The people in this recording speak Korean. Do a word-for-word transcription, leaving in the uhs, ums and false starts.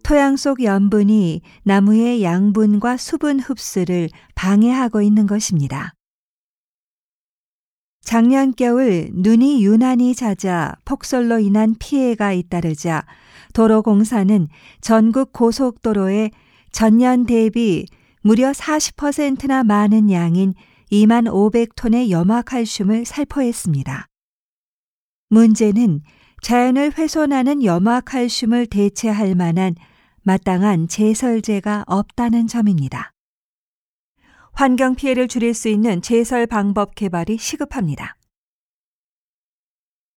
토양 속 염분이 나무의 양분과 수분 흡수를 방해하고 있는 것입니다. 작년 겨울 눈이 유난히 잦아 폭설로 인한 피해가 잇따르자 도로공사는 전국 고속도로에 전년 대비 무려 사십 퍼센트나 많은 양인 이만 오백 톤의 염화칼슘을 살포했습니다. 문제는 자연을 훼손하는 염화칼슘을 대체할 만한 마땅한 제설제가 없다는 점입니다. 환경 피해를 줄일 수 있는 제설 방법 개발이 시급합니다.